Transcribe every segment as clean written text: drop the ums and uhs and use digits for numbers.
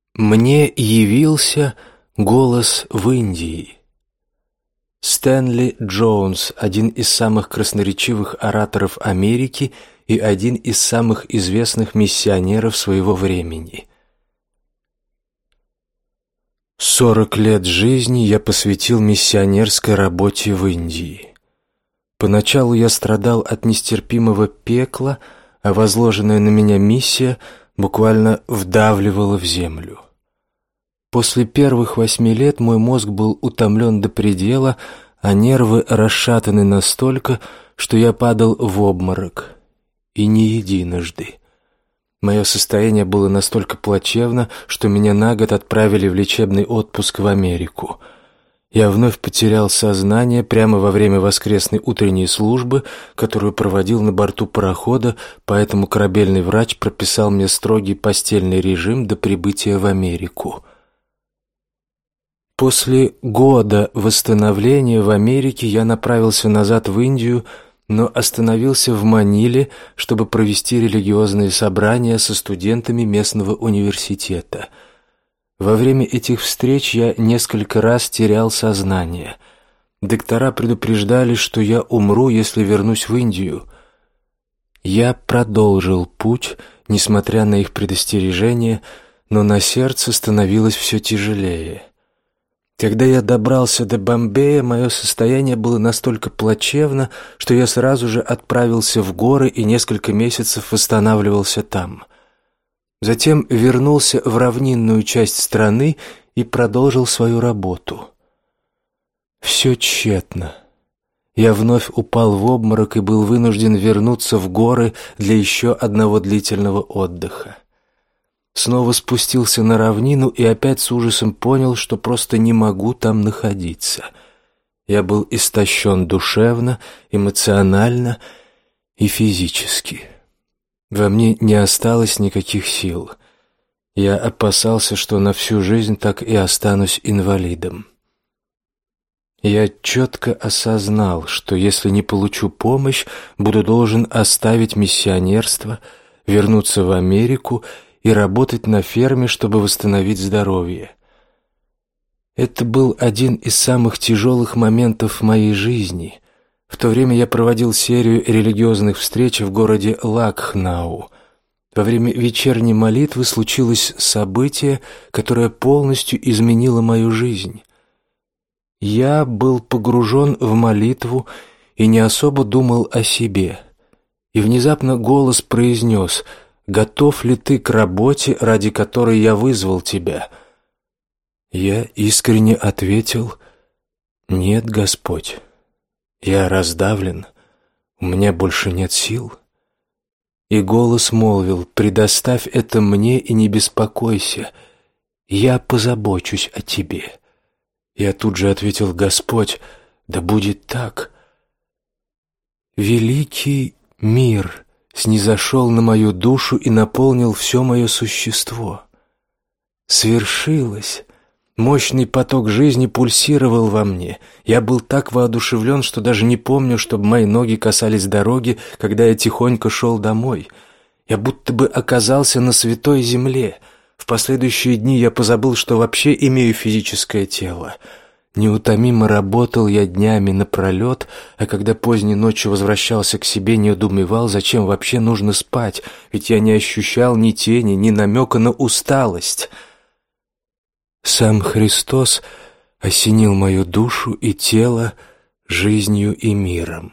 Мне явился голос в Индии. Стэнли Джонс, один из самых красноречивых ораторов Америки и один из самых известных миссионеров своего времени. 40 лет жизни я посвятил миссионерской работе в Индии. Поначалу я страдал от нестерпимого пекла, а возложенная на меня миссия буквально вдавливала в землю. После первых 8 лет мой мозг был утомлен до предела, а нервы расшатаны настолько, что я падал в обморок. И не единожды. Мое состояние было настолько плачевно, что меня на год отправили в лечебный отпуск в Америку. Я вновь потерял сознание прямо во время воскресной утренней службы, которую проводил на борту парохода, поэтому корабельный врач прописал мне строгий постельный режим до прибытия в Америку. После года восстановления в Америке я направился назад в Индию, но остановился в Маниле, чтобы провести религиозные собрания со студентами местного университета. Во время этих встреч я несколько раз терял сознание. Доктора предупреждали, что я умру, если вернусь в Индию. Я продолжил путь, несмотря на их предостережения, но на сердце становилось все тяжелее. Когда я добрался до Бомбея, мое состояние было настолько плачевно, что я сразу же отправился в горы и несколько месяцев восстанавливался там. Затем вернулся в равнинную часть страны и продолжил свою работу. Все тщетно. Я вновь упал в обморок и был вынужден вернуться в горы для еще одного длительного отдыха. Снова спустился на равнину и опять с ужасом понял, что просто не могу там находиться. Я был истощен душевно, эмоционально и физически. Во мне не осталось никаких сил. Я опасался, что на всю жизнь так и останусь инвалидом. Я четко осознал, что если не получу помощь, буду должен оставить миссионерство, вернуться в Америку и работать на ферме, чтобы восстановить здоровье. Это был один из самых тяжелых моментов в моей жизни. В то время я проводил серию религиозных встреч в городе Лакхнау. Во время вечерней молитвы случилось событие, которое полностью изменило мою жизнь. Я был погружен в молитву и не особо думал о себе. И внезапно голос произнес: «Готов ли ты к работе, ради которой я вызвал тебя?» Я искренне ответил: «Нет, Господь, я раздавлен, у меня больше нет сил». И голос молвил: «Предоставь это мне и не беспокойся, я позабочусь о тебе». Я тут же ответил: «Господь, да будет так». Великий мир снизошел на мою душу и наполнил все мое существо. Свершилось. Мощный поток жизни пульсировал во мне. Я был так воодушевлен, что даже не помню, чтобы мои ноги касались дороги, когда я тихонько шел домой. Я будто бы оказался на святой земле. В последующие дни я позабыл, что вообще имею физическое тело. Неутомимо работал я днями напролет, а когда поздней ночью возвращался к себе, недоумевал, зачем вообще нужно спать, ведь я не ощущал ни тени, ни намека на усталость. Сам Христос осенил мою душу и тело жизнью и миром.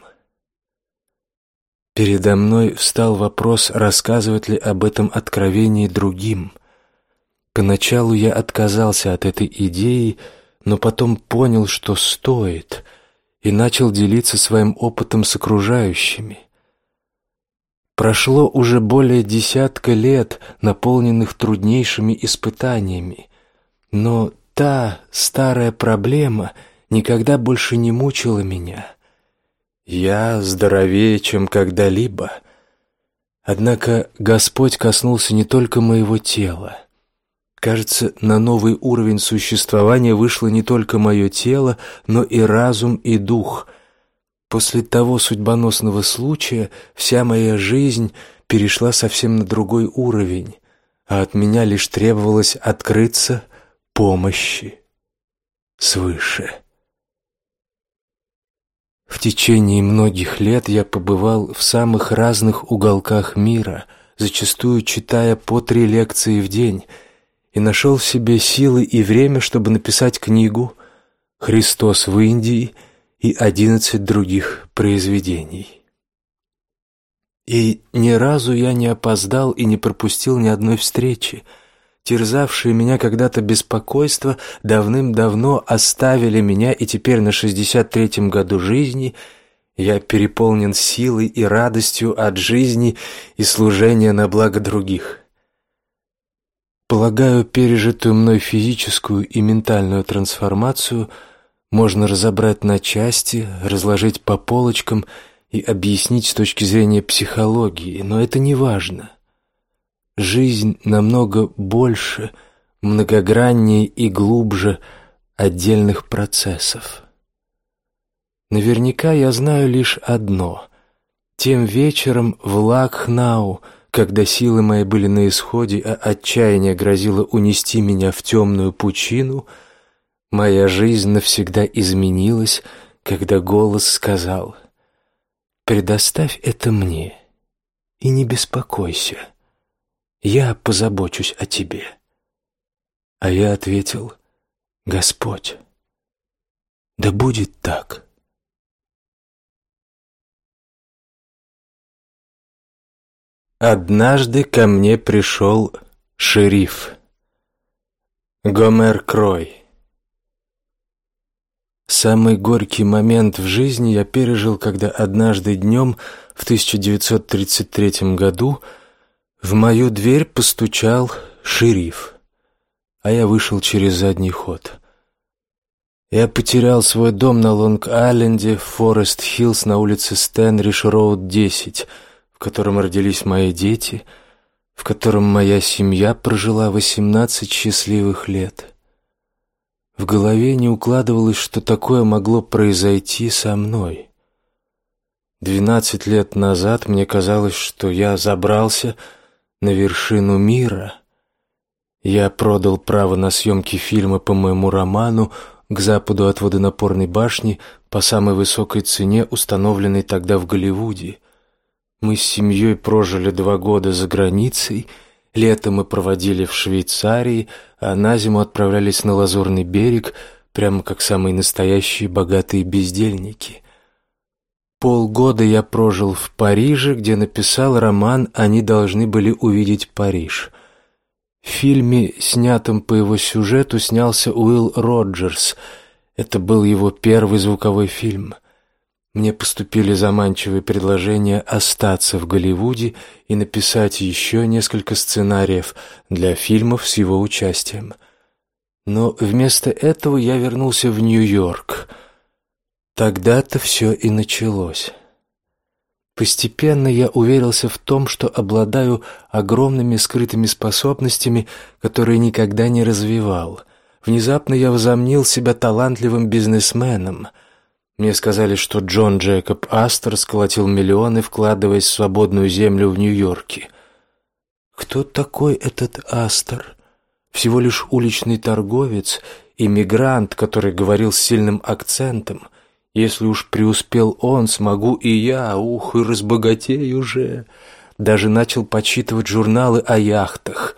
Передо мной встал вопрос, рассказывать ли об этом откровении другим. Поначалу я отказался от этой идеи, но потом понял, что стоит, и начал делиться своим опытом с окружающими. Прошло уже более 10 лет, наполненных труднейшими испытаниями, но та старая проблема никогда больше не мучила меня. Я здоровее, чем когда-либо. Однако Господь коснулся не только моего тела. Кажется, на новый уровень существования вышло не только мое тело, но и разум и дух. После того судьбоносного случая вся моя жизнь перешла совсем на другой уровень. а от меня лишь требовалось открыться помощи свыше. В течение многих лет я побывал в самых разных уголках мира, зачастую читая по 3 лекции в день, и нашел в себе силы и время, чтобы написать книгу «Христос в Индии» и 11 других произведений. И ни разу я не опоздал и не пропустил ни одной встречи. Терзавшие меня когда-то беспокойства давным-давно оставили меня, и теперь на 63-м году жизни я переполнен силой и радостью от жизни и служения на благо других. Полагаю, пережитую мной физическую и ментальную трансформацию можно разобрать на части, разложить по полочкам и объяснить с точки зрения психологии, но это не важно. Жизнь намного больше, многограннее и глубже отдельных процессов. Наверняка я знаю лишь одно. Тем вечером в Лакхнау, когда силы мои были на исходе, а отчаяние грозило унести меня в темную пучину, моя жизнь навсегда изменилась, когда голос сказал: «Предоставь это мне и не беспокойся. Я позабочусь о тебе». А я ответил: «Господь, да будет так». Однажды ко мне пришел шериф. Гомер Крой. Самый горький момент в жизни я пережил, когда однажды днем в 1933 году в мою дверь постучал шериф, а я вышел через задний ход. Я потерял свой дом на Лонг-Айленде, в Форест-Хиллз на улице Стэнридж-Роуд 10, в котором родились мои дети, в котором моя семья прожила 18 счастливых лет. В голове не укладывалось, что такое могло произойти со мной. 12 лет назад мне казалось, что я забрался на вершину мира. Я продал право на съемки фильма по моему роману «К западу от водонапорной башни» по самой высокой цене, установленной тогда в Голливуде. Мы с семьей прожили 2 года за границей, лето мы проводили в Швейцарии, а на зиму отправлялись на Лазурный берег, прямо как самые настоящие богатые бездельники. Полгода я прожил в Париже, где написал роман «Они должны были увидеть Париж». В фильме, снятом по его сюжету, снялся Уилл Роджерс. Это был его первый звуковой фильм. Мне поступили заманчивые предложения остаться в Голливуде и написать еще несколько сценариев для фильмов с его участием. Но вместо этого я вернулся в Нью-Йорк. Тогда-то все и началось. Постепенно я уверился в том, что обладаю огромными скрытыми способностями, которые никогда не развивал. Внезапно я возомнил себя талантливым бизнесменом. Мне сказали, что Джон Джейкоб Астор сколотил миллионы, вкладываясь в свободную землю в Нью-Йорке. Кто такой этот Астор? Всего лишь уличный торговец, иммигрант, который говорил с сильным акцентом. Если уж преуспел он, смогу и я, и разбогатею же. Даже начал подсчитывать журналы о яхтах.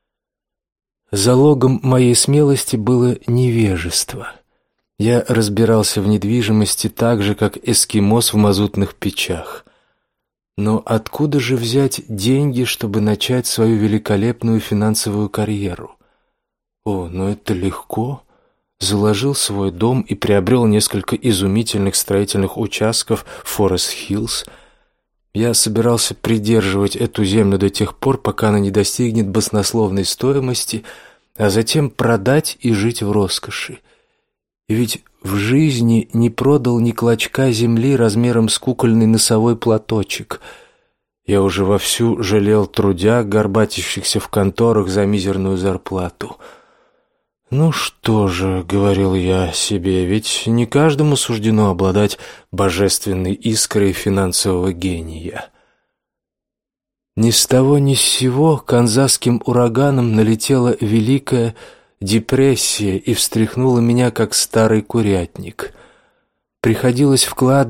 Залогом моей смелости было невежество. Я разбирался в недвижимости так же, как эскимос в мазутных печах. Но откуда же взять деньги, чтобы начать свою великолепную финансовую карьеру? Но это легко. Заложил свой дом и приобрел несколько изумительных строительных участков в Форест-Хиллз. Я собирался придерживать эту землю до тех пор, пока она не достигнет баснословной стоимости, а затем продать и жить в роскоши. И ведь в жизни не продал ни клочка земли размером с кукольный носовой платочек. Я уже вовсю жалел трудяг, горбатящихся в конторах за мизерную зарплату. «Ну что же», — говорил я себе, — «ведь не каждому суждено обладать божественной искрой финансового гения». Ни с того ни с сего канзасским ураганом налетела Великая депрессия и встряхнула меня, как старый курятник. Приходилось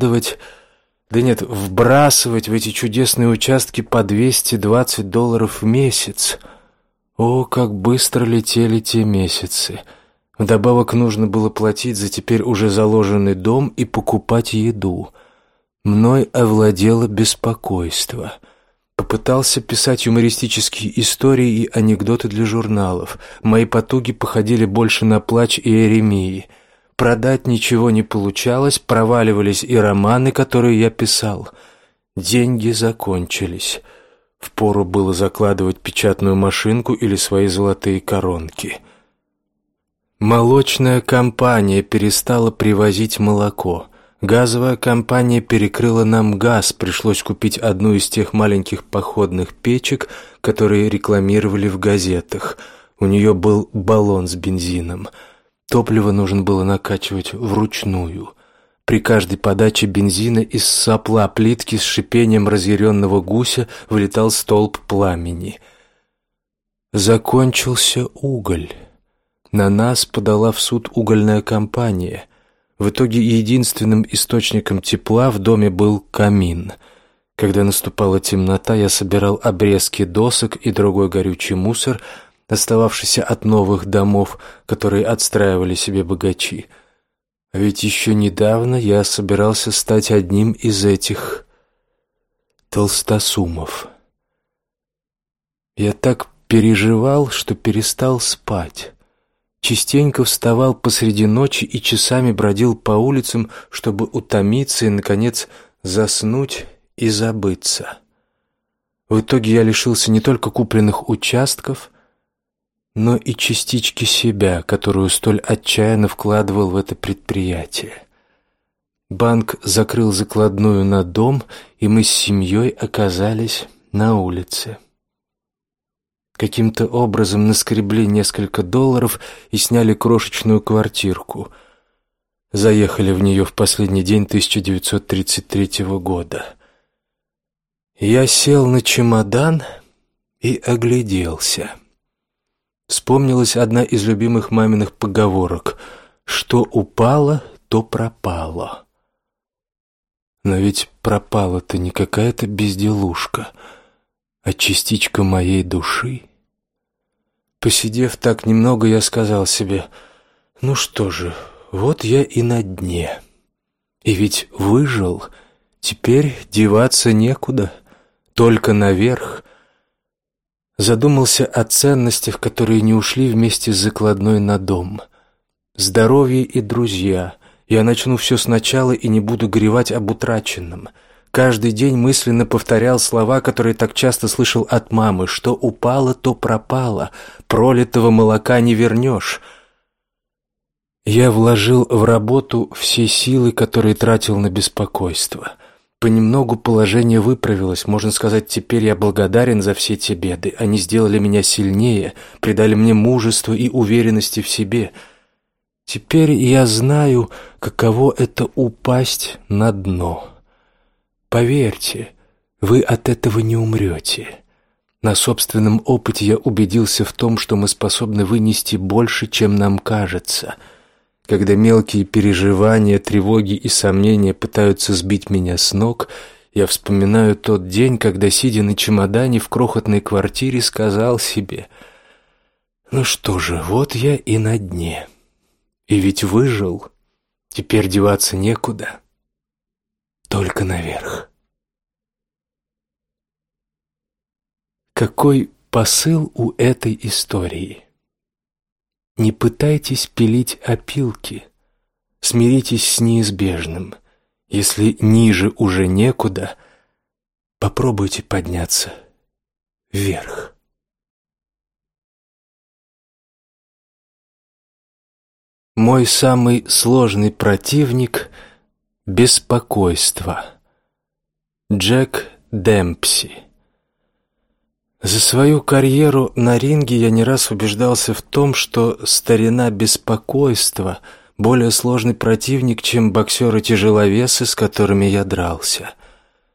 вбрасывать в эти чудесные участки по $220 в месяц. О, как быстро летели те месяцы! Вдобавок нужно было платить за теперь уже заложенный дом и покупать еду. Мной овладело беспокойство. Попытался писать юмористические истории и анекдоты для журналов. Мои потуги походили больше на плач Иеремии. Продать ничего не получалось, проваливались и романы, которые я писал. Деньги закончились. Впору было закладывать печатную машинку или свои золотые коронки. Молочная компания перестала привозить молоко. Газовая компания перекрыла нам газ, пришлось купить одну из тех маленьких походных печек, которые рекламировали в газетах. У нее был баллон с бензином. Топливо нужно было накачивать вручную. При каждой подаче бензина из сопла плитки с шипением разъяренного гуся вылетал столб пламени. Закончился уголь. На нас подала в суд угольная компания. В итоге единственным источником тепла в доме был камин. Когда наступала темнота, я собирал обрезки досок и другой горючий мусор, остававшийся от новых домов, которые отстраивали себе богачи. А ведь еще недавно я собирался стать одним из этих толстосумов. Я так переживал, что перестал спать. Частенько вставал посреди ночи и часами бродил по улицам, чтобы утомиться и, наконец, заснуть и забыться. В итоге я лишился не только купленных участков, но и частички себя, которую столь отчаянно вкладывал в это предприятие. Банк закрыл закладную на дом, и мы с семьей оказались на улице. Каким-то образом наскребли несколько $, и сняли крошечную квартирку. Заехали в нее в последний день 1933 года. Я сел на чемодан и огляделся. Вспомнилась одна из любимых маминых поговорок: «Что упало, то пропало». Но ведь пропала-то не какая-то безделушка, а частичка моей души. Посидев так немного, я сказал себе: ну что же, вот я и на дне. И ведь выжил, теперь деваться некуда, только наверх. Задумался о ценностях, которые не ушли вместе с закладной на дом. Здоровье и друзья. Я начну все сначала и не буду горевать об утраченном. Каждый день мысленно повторял слова, которые так часто слышал от мамы: что упало, то пропало, пролитого молока не вернешь. Я вложил в работу все силы, которые тратил на беспокойство. Понемногу положение выправилось, можно сказать, теперь я благодарен за все те беды. Они сделали меня сильнее, придали мне мужество и уверенности в себе. Теперь я знаю, каково это упасть на дно. Поверьте, вы от этого не умрете. На собственном опыте я убедился в том, что мы способны вынести больше, чем нам кажется. Когда мелкие переживания, тревоги и сомнения пытаются сбить меня с ног, я вспоминаю тот день, когда, сидя на чемодане в крохотной квартире, сказал себе: ну что же, вот я и на дне. И ведь выжил, теперь деваться некуда, только наверх. Какой посыл у этой истории? Не пытайтесь пилить опилки, смиритесь с неизбежным. Если ниже уже некуда, попробуйте подняться вверх. Мой самый сложный противник — беспокойство. Джек Демпси. За свою карьеру на ринге я не раз убеждался в том, что старина беспокойства — более сложный противник, чем боксеры-тяжеловесы, с которыми я дрался.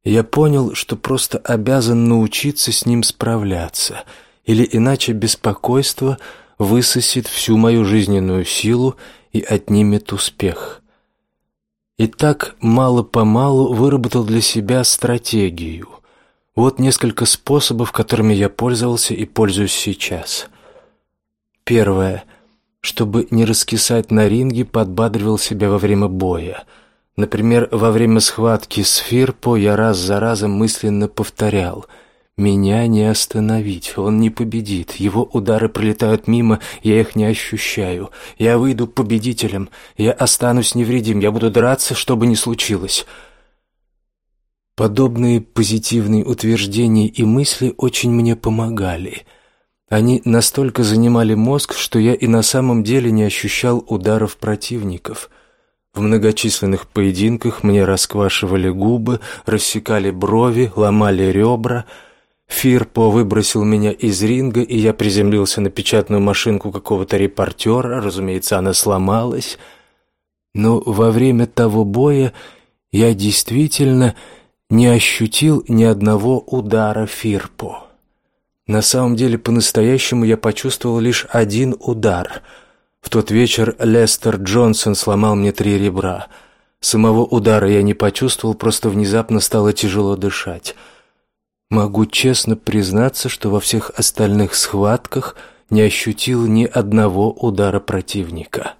Я понял, что просто обязан научиться с ним справляться, или иначе беспокойство высосет всю мою жизненную силу и отнимет успех. И так мало-помалу выработал для себя стратегию. Вот несколько способов, которыми я пользовался и пользуюсь сейчас. Первое. Чтобы не раскисать на ринге, подбадривал себя во время боя. Например, во время схватки с Фирпо я раз за разом мысленно повторял: «Меня не остановить, он не победит, его удары пролетают мимо, я их не ощущаю. Я выйду победителем, я останусь невредим, я буду драться, что бы ни случилось». Подобные позитивные утверждения и мысли очень мне помогали. Они настолько занимали мозг, что я и на самом деле не ощущал ударов противников. В многочисленных поединках мне расквашивали губы, рассекали брови, ломали ребра. Фирпо выбросил меня из ринга, и я приземлился на печатную машинку какого-то репортера, разумеется, она сломалась. Но во время того боя я действительно не ощутил ни одного удара Фирпо. На самом деле, по-настоящему я почувствовал лишь один удар. В тот вечер Лестер Джонсон сломал мне 3 ребра. Самого удара я не почувствовал, просто внезапно стало тяжело дышать. Могу честно признаться, что во всех остальных схватках не ощутил ни одного удара противника.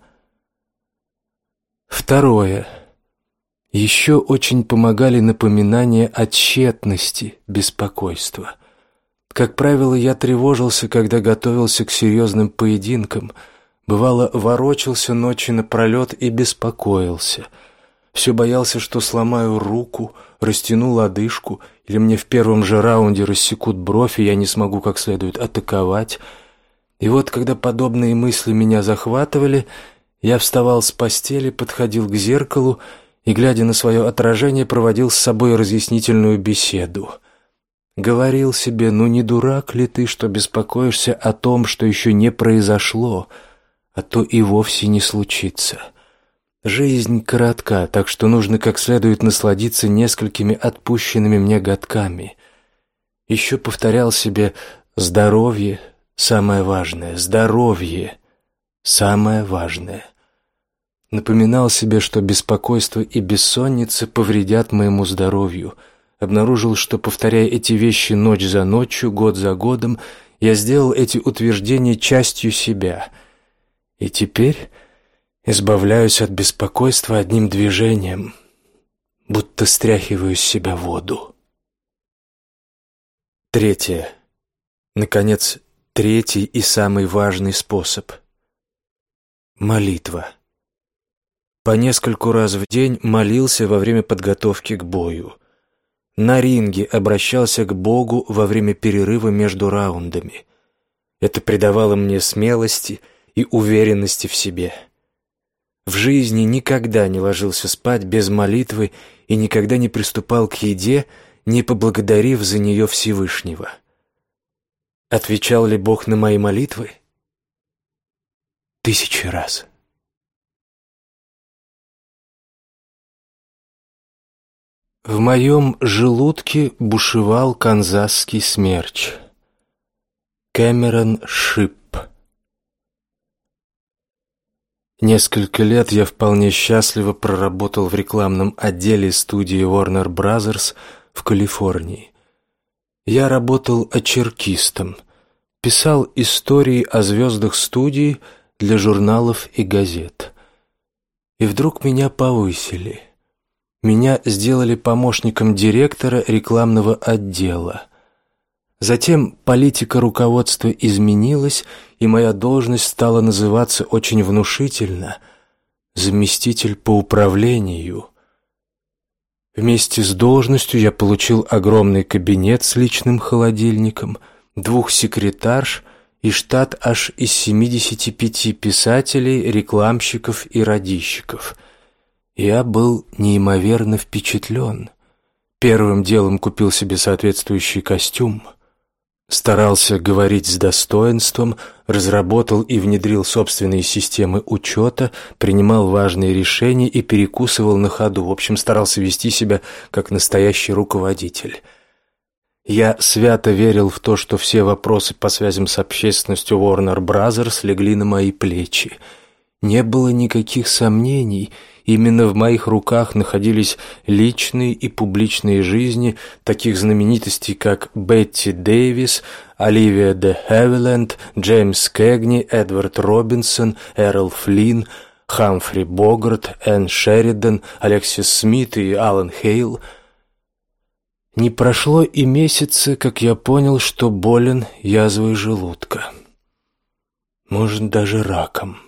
Второе. Еще очень помогали напоминания о тщетности беспокойства. Как правило, я тревожился, когда готовился к серьезным поединкам. Бывало, ворочался ночи напролет и беспокоился. Все боялся, что сломаю руку, растяну лодыжку, или мне в первом же раунде рассекут бровь, и я не смогу как следует атаковать. И вот, когда подобные мысли меня захватывали, я вставал с постели, подходил к зеркалу и, глядя на свое отражение, проводил с собой разъяснительную беседу. Говорил себе: ну не дурак ли ты, что беспокоишься о том, что еще не произошло, а то и вовсе не случится. Жизнь коротка, так что нужно как следует насладиться несколькими отпущенными мне годками. Еще повторял себе: здоровье – самое важное, здоровье – самое важное. Напоминал себе, что беспокойство и бессонница повредят моему здоровью. Обнаружил, что, повторяя эти вещи ночь за ночью, год за годом, я сделал эти утверждения частью себя. И теперь избавляюсь от беспокойства одним движением, будто стряхиваю с себя воду. Третье. Наконец, третий и самый важный способ. Молитва. По нескольку раз в день молился во время подготовки к бою. На ринге обращался к Богу во время перерыва между раундами. Это придавало мне смелости и уверенности в себе. В жизни никогда не ложился спать без молитвы и никогда не приступал к еде, не поблагодарив за нее Всевышнего. Отвечал ли Бог на мои молитвы? 1000 раз. В моем желудке бушевал канзасский смерч. Кэмерон Шип. Несколько лет я вполне счастливо проработал в рекламном отделе студии Warner Brothers в Калифорнии. Я работал очеркистом, писал истории о звездах студии для журналов и газет. И вдруг меня повысили. Меня сделали помощником директора рекламного отдела. Затем политика руководства изменилась, и моя должность стала называться очень внушительно – заместитель по управлению. Вместе с должностью я получил огромный кабинет с личным холодильником, 2 секретарш и штат аж из 75 писателей, рекламщиков и радищиков. Я был неимоверно впечатлен. Первым делом купил себе соответствующий костюм. Старался говорить с достоинством, разработал и внедрил собственные системы учета, принимал важные решения и перекусывал на ходу. В общем, старался вести себя как настоящий руководитель. Я свято верил в то, что все вопросы по связям с общественностью Warner Brothers легли на мои плечи. Не было никаких сомнений, именно в моих руках находились личные и публичные жизни таких знаменитостей, как Бетти Дэвис, Оливия де Хавиленд, Джеймс Кэгни, Эдвард Робинсон, Эрл Флинн, Хамфри Богарт, Энн Шеридан, Алексис Смит и Алан Хейл. Не прошло и месяца, как я понял, что болен язвой желудка. Может, даже раком.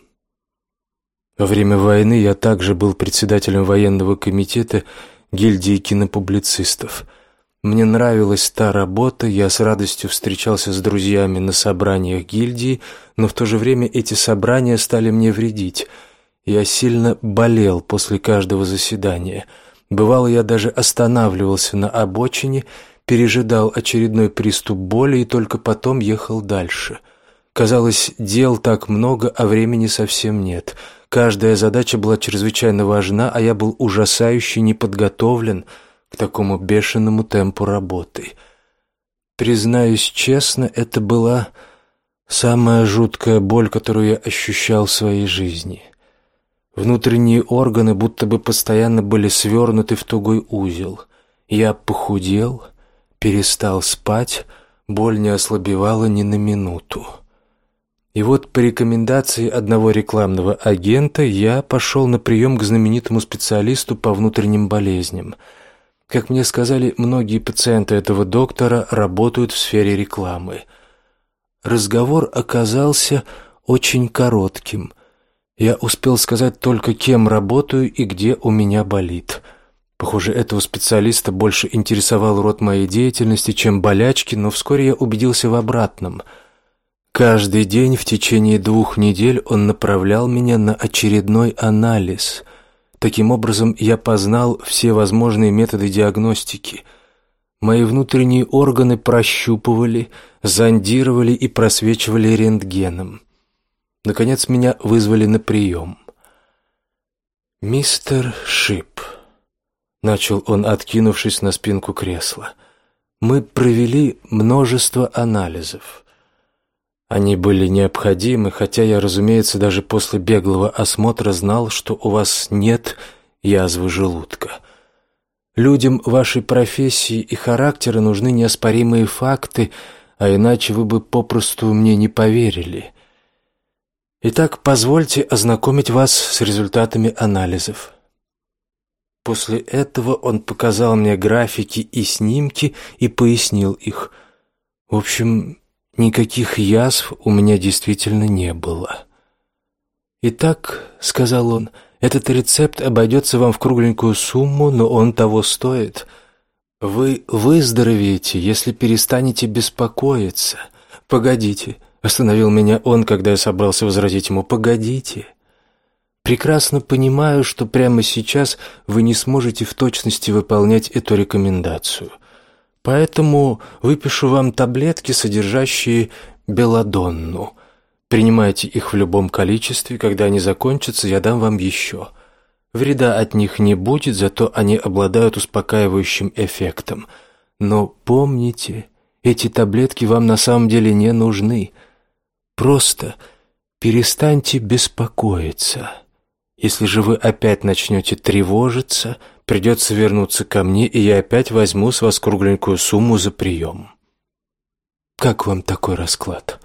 Во время войны я также был председателем военного комитета гильдии кинопублицистов. Мне нравилась та работа, я с радостью встречался с друзьями на собраниях гильдии, но в то же время эти собрания стали мне вредить. Я сильно болел после каждого заседания. Бывало, я даже останавливался на обочине, пережидал очередной приступ боли и только потом ехал дальше. Казалось, дел так много, а времени совсем нет. Каждая задача была чрезвычайно важна, а я был ужасающе неподготовлен к такому бешеному темпу работы. Признаюсь честно, это была самая жуткая боль, которую я ощущал в своей жизни. Внутренние органы будто бы постоянно были свернуты в тугой узел. Я похудел, перестал спать, боль не ослабевала ни на минуту. И вот по рекомендации одного рекламного агента я пошел на прием к знаменитому специалисту по внутренним болезням. Как мне сказали, многие пациенты этого доктора работают в сфере рекламы. Разговор оказался очень коротким. Я успел сказать только, кем работаю и где у меня болит. Похоже, этого специалиста больше интересовал род моей деятельности, чем болячки, но вскоре я убедился в обратном. Каждый день в течение 2 недель он направлял меня на очередной анализ. Таким образом, я познал все возможные методы диагностики. Мои внутренние органы прощупывали, зондировали и просвечивали рентгеном. Наконец, меня вызвали на прием. «Мистер Шип», — начал он, откинувшись на спинку кресла, — «мы провели множество анализов. Они были необходимы, хотя я, разумеется, даже после беглого осмотра знал, что у вас нет язвы желудка. Людям вашей профессии и характера нужны неоспоримые факты, а иначе вы бы попросту мне не поверили. Итак, позвольте ознакомить вас с результатами анализов». После этого он показал мне графики и снимки и пояснил их. В общем, никаких язв у меня действительно не было. «Итак, — сказал он, — этот рецепт обойдется вам в кругленькую сумму, но он того стоит. Вы выздоровеете, если перестанете беспокоиться. Погодите, — остановил меня он, когда я собрался возразить ему, — погодите. Прекрасно понимаю, что прямо сейчас вы не сможете в точности выполнять эту рекомендацию. Поэтому выпишу вам таблетки, содержащие белладонну. Принимайте их в любом количестве, когда они закончатся, я дам вам еще. Вреда от них не будет, зато они обладают успокаивающим эффектом. Но помните, эти таблетки вам на самом деле не нужны. Просто перестаньте беспокоиться. Если же вы опять начнете тревожиться, придется вернуться ко мне, и я опять возьму с вас кругленькую сумму за прием. Как вам такой расклад?»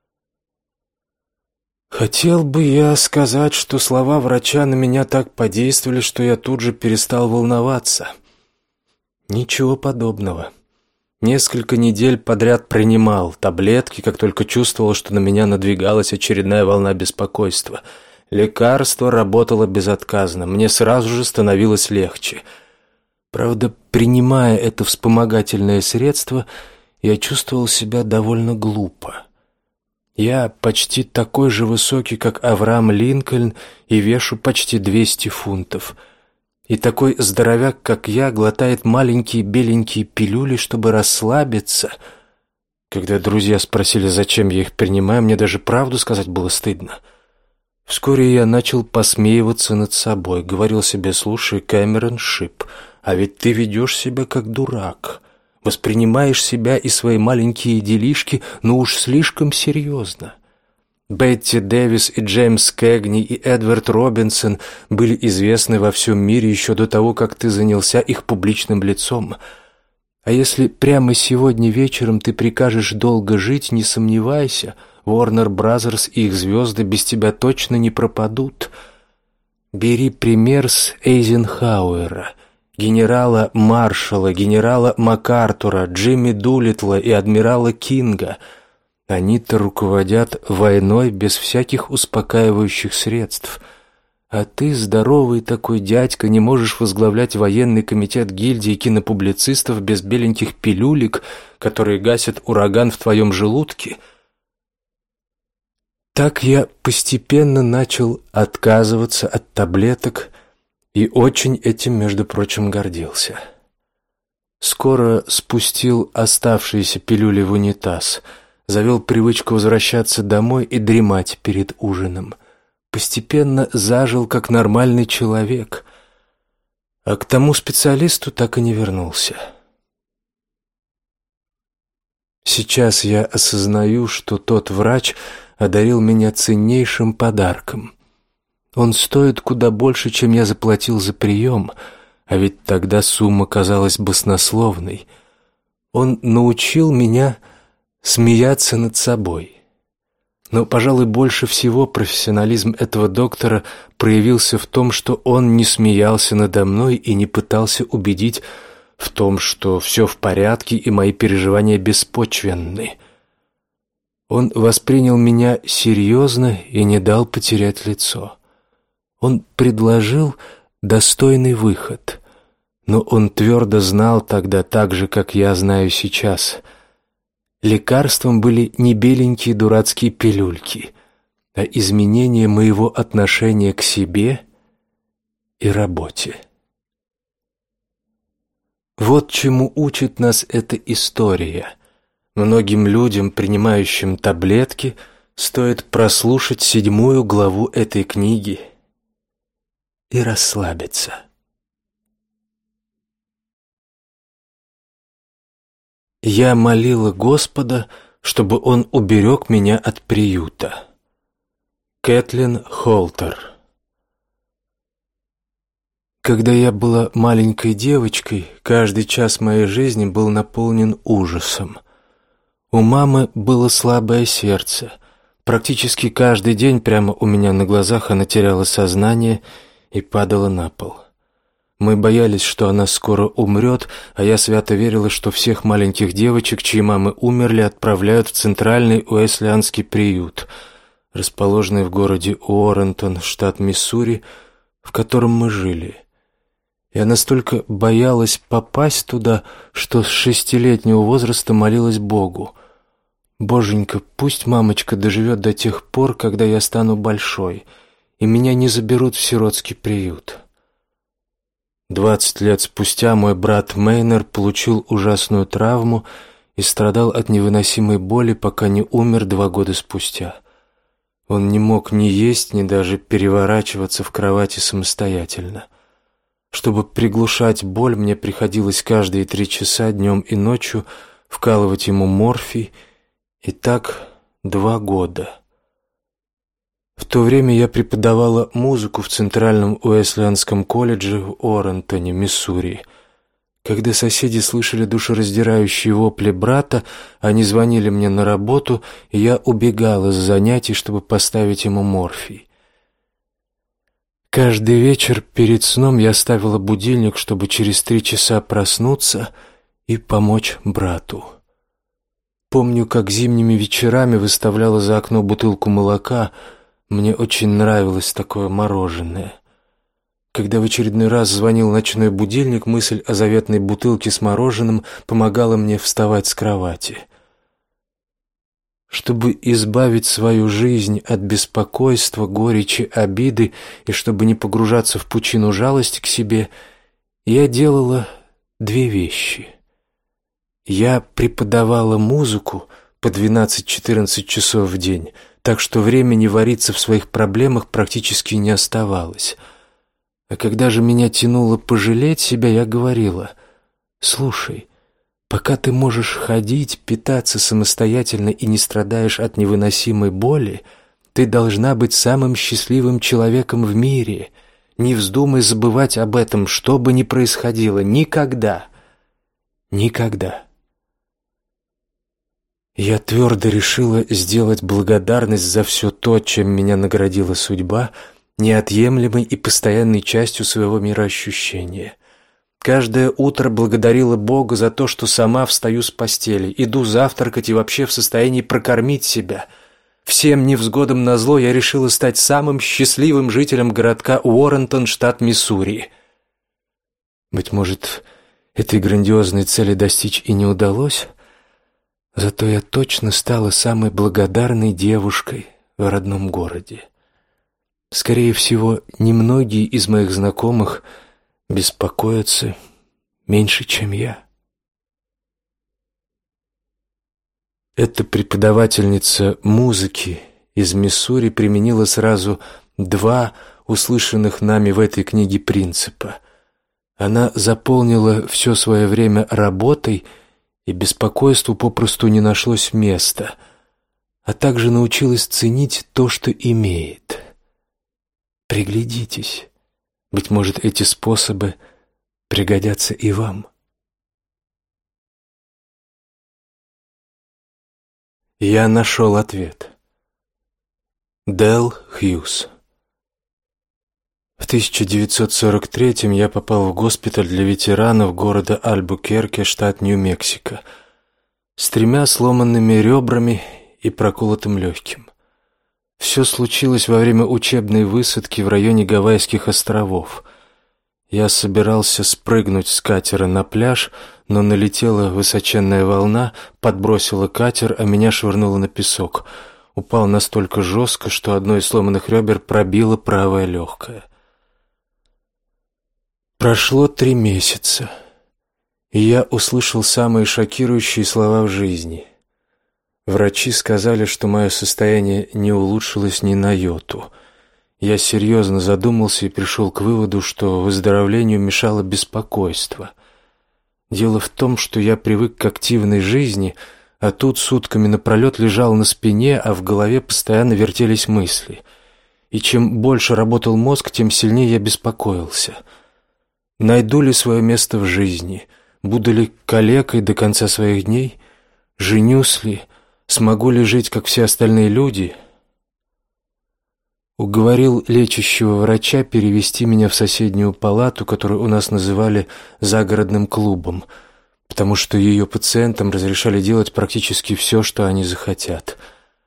Хотел бы я сказать, что слова врача на меня так подействовали, что я тут же перестал волноваться. Ничего подобного. Несколько недель подряд принимал таблетки, как только чувствовал, что на меня надвигалась очередная волна беспокойства. Лекарство работало безотказно, мне сразу же становилось легче. Правда, принимая это вспомогательное средство, я чувствовал себя довольно глупо. Я почти такой же высокий, как Авраам Линкольн, и вешу почти 200 фунтов. И такой здоровяк, как я, глотает маленькие беленькие пилюли, чтобы расслабиться. Когда друзья спросили, зачем я их принимаю, мне даже правду сказать было стыдно. Вскоре я начал посмеиваться над собой, говорил себе: слушай, Кэмерон Шип, а ведь ты ведешь себя как дурак, воспринимаешь себя и свои маленькие делишки, ну уж слишком серьезно. Бетти Дэвис и Джеймс Кэгни и Эдвард Робинсон были известны во всем мире еще до того, как ты занялся их публичным лицом. А если прямо сегодня вечером ты прикажешь долго жить, не сомневайся, Warner Brothers и их звезды без тебя точно не пропадут. Бери пример с Эйзенхауэра, генерала Маршалла, генерала МакАртура, Джимми Дулиттла и адмирала Кинга. Они-то руководят войной без всяких успокаивающих средств. А ты, здоровый такой дядька, не можешь возглавлять военный комитет гильдии кинопублицистов без беленьких пилюлек, которые гасят ураган в твоем желудке. Так я постепенно начал отказываться от таблеток и очень этим, между прочим, гордился. Скоро спустил оставшиеся пилюли в унитаз, завел привычку возвращаться домой и дремать перед ужином. Постепенно зажил как нормальный человек, а к тому специалисту так и не вернулся. Сейчас я осознаю, что тот врач одарил меня ценнейшим подарком. Он стоит куда больше, чем я заплатил за прием, а ведь тогда сумма казалась баснословной. Он научил меня смеяться над собой. Но, пожалуй, больше всего профессионализм этого доктора проявился в том, что он не смеялся надо мной и не пытался убедить в том, что все в порядке и мои переживания беспочвенны. Он воспринял меня серьезно и не дал потерять лицо. Он предложил достойный выход, но он твердо знал тогда, так же, как я знаю сейчас. Лекарством были не беленькие дурацкие пилюльки, а изменение моего отношения к себе и работе. Вот чему учит нас эта история. Многим людям, принимающим таблетки, стоит прослушать 7 главу этой книги и расслабиться. Я молила Господа, чтобы Он уберег меня от приюта. Кэтлин Холтер. Когда я была маленькой девочкой, каждый час моей жизни был наполнен ужасом. У мамы было слабое сердце. Практически каждый день прямо у меня на глазах она теряла сознание и падала на пол. Мы боялись, что она скоро умрет, а я свято верила, что всех маленьких девочек, чьи мамы умерли, отправляют в центральный Уэслианский приют, расположенный в городе Уоррентон, штат Миссури, в котором мы жили. Я настолько боялась попасть туда, что с 6-летнего возраста молилась Богу: «Боженька, пусть мамочка доживет до тех пор, когда я стану большой, и меня не заберут в сиротский приют». 20 лет спустя мой брат Мейнер получил ужасную травму и страдал от невыносимой боли, пока не умер 2 года спустя. Он не мог ни есть, ни даже переворачиваться в кровати самостоятельно. Чтобы приглушать боль, мне приходилось каждые 3 часа днем и ночью вкалывать ему морфий, и так 2 года. В то время я преподавала музыку в Центральном Уэслианском колледже в Уоррентоне, Миссури. Когда соседи слышали душераздирающие вопли брата, они звонили мне на работу, и я убегала с занятий, чтобы поставить ему морфий. Каждый вечер перед сном я ставила будильник, чтобы через 3 часа проснуться и помочь брату. Помню, как зимними вечерами выставляла за окно бутылку молока. Мне очень нравилось такое мороженое. Когда в очередной раз звонил ночной будильник, мысль о заветной бутылке с мороженым помогала мне вставать с кровати. Чтобы избавить свою жизнь от беспокойства, горечи, обиды и чтобы не погружаться в пучину жалости к себе, я делала 2 вещи. Я преподавала музыку, по 12-14 часов в день, так что времени вариться в своих проблемах практически не оставалось. А когда же меня тянуло пожалеть себя, я говорила: «Слушай, пока ты можешь ходить, питаться самостоятельно и не страдаешь от невыносимой боли, ты должна быть самым счастливым человеком в мире. Не вздумай забывать об этом, что бы ни происходило. Никогда. Никогда». Я твердо решила сделать благодарность за все то, чем меня наградила судьба, неотъемлемой и постоянной частью своего мироощущения. Каждое утро благодарила Бога за то, что сама встаю с постели, иду завтракать и вообще в состоянии прокормить себя. Всем невзгодам назло я решила стать самым счастливым жителем городка Уоррентон, штат Миссури. Быть может, этой грандиозной цели достичь и не удалось, зато я точно стала самой благодарной девушкой в родном городе. Скорее всего, немногие из моих знакомых беспокоятся меньше, чем я. Эта преподавательница музыки из Миссури применила сразу два услышанных нами в этой книге принципа. Она заполнила все свое время работой, и беспокойству попросту не нашлось места, а также научилась ценить то, что имеет. Приглядитесь. Быть может, эти способы пригодятся и вам. Я нашел ответ. Дэл Хьюз. В 1943-м я попал в госпиталь для ветеранов города Альбукерке, штат Нью-Мексико, с 3 сломанными ребрами и проколотым легким. Все случилось во время учебной высадки в районе Гавайских островов. Я собирался спрыгнуть с катера на пляж, но налетела высоченная волна, подбросила катер, а меня швырнуло на песок. Упал настолько жестко, что одно из сломанных ребер пробило правое легкое. Прошло 3 месяца, и я услышал самые шокирующие слова в жизни. Врачи сказали, что мое состояние не улучшилось ни на йоту. Я серьезно задумался и пришел к выводу, что выздоровлению мешало беспокойство. Дело в том, что я привык к активной жизни, а тут сутками напролет лежал на спине, а в голове постоянно вертелись мысли. И чем больше работал мозг, тем сильнее я беспокоился. Найду ли свое место в жизни? Буду ли калекой до конца своих дней? Женюсь ли? Смогу ли жить, как все остальные люди? Уговорил лечащего врача перевести меня в соседнюю палату, которую у нас называли загородным клубом, потому что ее пациентам разрешали делать практически все, что они захотят.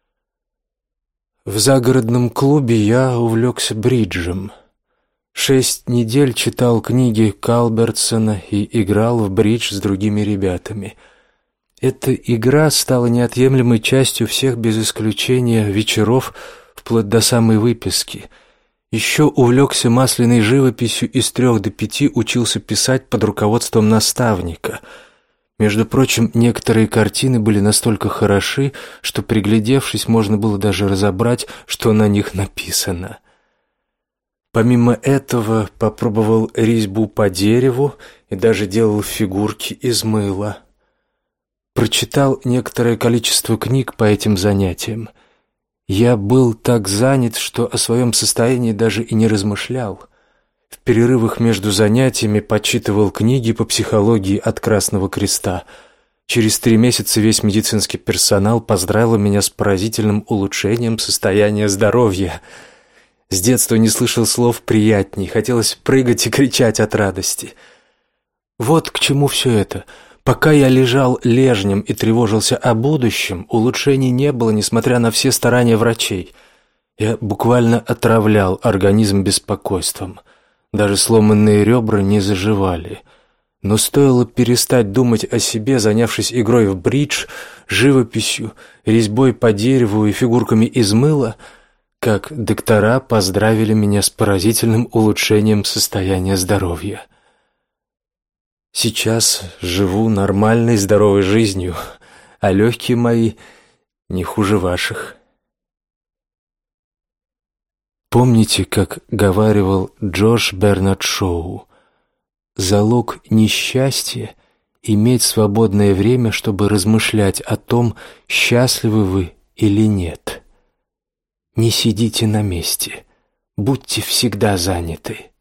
В загородном клубе я увлекся бриджем. 6 недель читал книги Калбертсона и играл в бридж с другими ребятами. Эта игра стала неотъемлемой частью всех без исключения вечеров, вплоть до самой выписки. Еще увлекся масляной живописью и с 3 до 5 учился писать под руководством наставника. Между прочим, некоторые картины были настолько хороши, что, приглядевшись, можно было даже разобрать, что на них написано. Помимо этого, попробовал резьбу по дереву и даже делал фигурки из мыла. Прочитал некоторое количество книг по этим занятиям. Я был так занят, что о своем состоянии даже и не размышлял. В перерывах между занятиями почитывал книги по психологии от Красного Креста. Через 3 месяца весь медицинский персонал поздравил меня с поразительным улучшением состояния здоровья. С детства не слышал слов приятней, хотелось прыгать и кричать от радости. Вот к чему все это. Пока я лежал лежнем и тревожился о будущем, улучшений не было, несмотря на все старания врачей. Я буквально отравлял организм беспокойством. Даже сломанные ребра не заживали. Но стоило перестать думать о себе, занявшись игрой в бридж, живописью, резьбой по дереву и фигурками из мыла, как доктора поздравили меня с поразительным улучшением состояния здоровья. Сейчас живу нормальной, здоровой жизнью, а легкие мои Не хуже ваших. Помните, как говаривал Джош Бернард Шоу: залог несчастья — иметь свободное время, чтобы размышлять о том, счастливы вы или нет. Не сидите на месте, будьте всегда заняты.